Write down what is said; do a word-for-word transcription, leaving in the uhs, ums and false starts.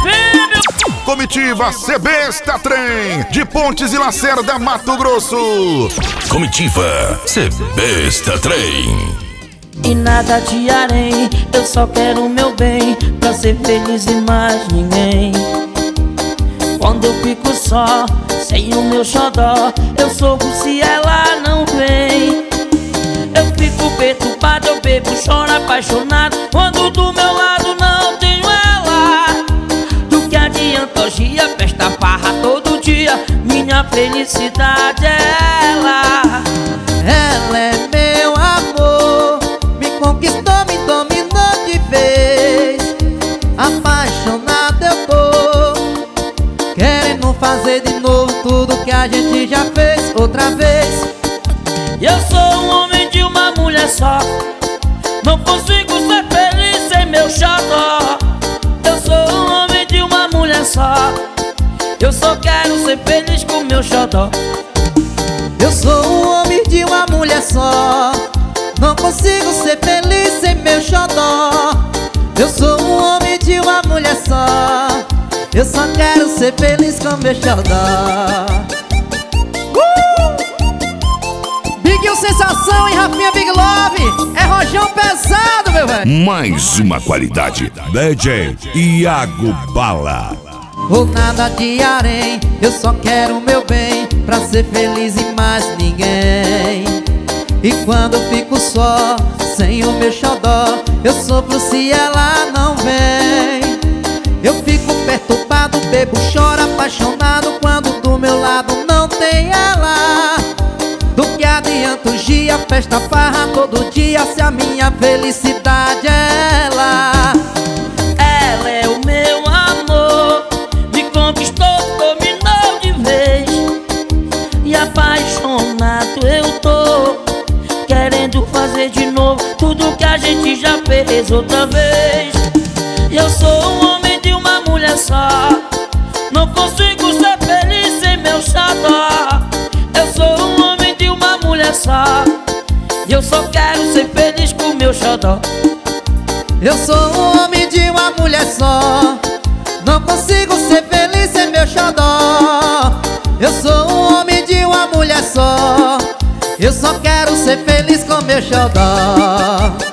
Comitiva C Besta Trem, de Pontes e Lacerda, Mato Grosso. Comitiva C Besta Trem. E nada de harém, eu só quero o meu bem, pra ser feliz e mais ninguém. Quando eu fico só, sem o meu xodó, eu sofro se ela não vem. Eu fico perturbado, eu bebo, choro apaixonado, quando do meu lado não tenho ela. Do que adianta hoje a festa, farra todo dia, minha felicidade é ela. Ela é meu amor, me conquistou, me dominou de vez. Apaixonado eu tô, querendo fazer de novo tudo que a gente já fez outra vez. Eu sou um homem de uma mulher só, não consigo ser feliz sem meu xodó. Eu sou um homem de uma mulher só, eu só quero ser feliz com meu xodó. Eu sou um homem de uma mulher só, não consigo ser feliz sem meu xodó. Eu sou um homem de uma mulher só, eu só quero ser feliz com meu xodó. Sensação, hein, Rafinha Big Love? É rojão pesado, meu velho. Mais uma qualidade, D J Iago Bala. Ou nada de harém, eu só quero o meu bem, pra ser feliz e mais ninguém. E quando eu fico só, sem o meu xodó, eu sofro se ela não vem. Eu fico perturbado, bebo, choro apaixonado, quando do meu lado não tem ela. Do que adianta um dia, festa, farra todo dia, se a minha felicidade é ela. Ela é o meu amor, me conquistou, dominou de vez. E apaixonado eu tô, querendo fazer de novo tudo que a gente já fez outra vez. Eu sou um homem de uma mulher só, não consigo ser feliz sem meu xodó. Eu sou um homem de uma mulher só, eu só quero ser feliz com meu xodó. Eu sou um homem de uma mulher só, não consigo ser feliz sem meu xodó. Eu sou um homem de uma mulher só, eu só quero ser feliz com meu xodó.